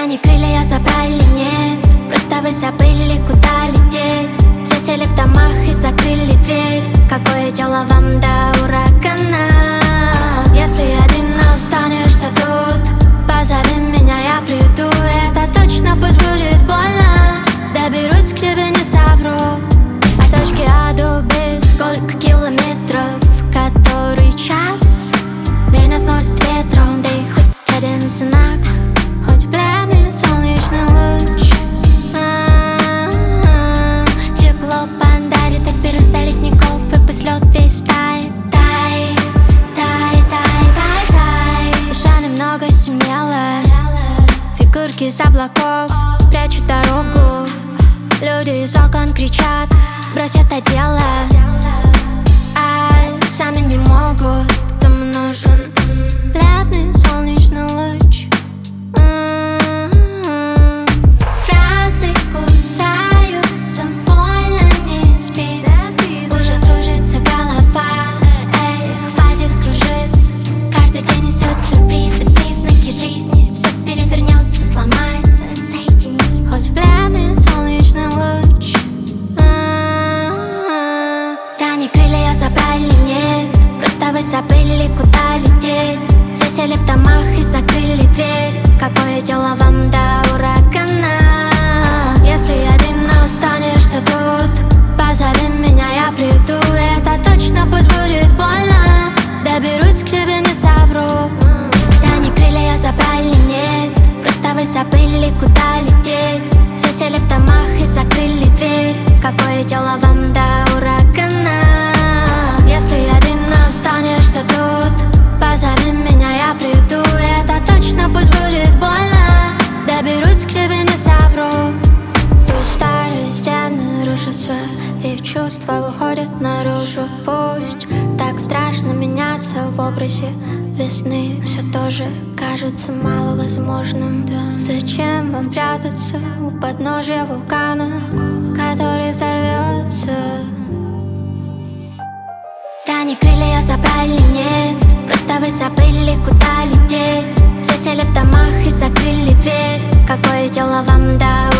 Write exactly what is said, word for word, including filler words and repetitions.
не крылья забрали, нет, просто вы забыли, куда лететь. Все сели в домах и закрыли дверь. Какое дело вам до урагана? Если один останешься тут, позови меня, я приду. Это точно, пусть будет больно. Доберусь к тебе, не совру. От точки А до Б сколько километров, который час меня сносит ветром. Дай хоть один знак, хоть бледный солнечный луч. А-а-а. Тепло подарит от первых ледников, и пусть лед весь тает. Тай, тай, тай, тай, тай. Уже немного стемнело, фигурки из облаков прячут дорогу. Люди из окон кричат: брось это дело. А сами не могут, потому нужен бледный солнечный луч. Фразы кусаются, больно не спится. Уже кружится голова, эй, хватит кружиться. Каждый день несет сюрпризы, признаки жизни. Все перевернет, все сломается, соедини. Хоть бледный солнечный луч. Да не крылья забрали, нет, просто вы забыли, куда лететь. Все сели в домах и закрыли дверь. Какое дело вам до урагана? Если один останешься тут, позови меня, я приду. Это точно, пусть будет больно. Доберусь к тебе, не совру. Да не крылья забрали, нет, просто вы забыли, куда лететь. Все сели в домах и закрыли дверь. Какое дело вам до урагана? Если один останешься тут, позови меня, я приду. Это точно, пусть будет больно. Доберусь к тебе, не совру. Пусть старые стены рушатся и чувства выходят наружу. Пусть так страшно меняться в образе весны, но все тоже кажется маловозможным. Зачем вам прятаться у подножья вулкана, который взорвется? Да не крылья забрали, нет, просто вы забыли, куда лететь. Все сели в домах и закрыли дверь. Какое дело вам до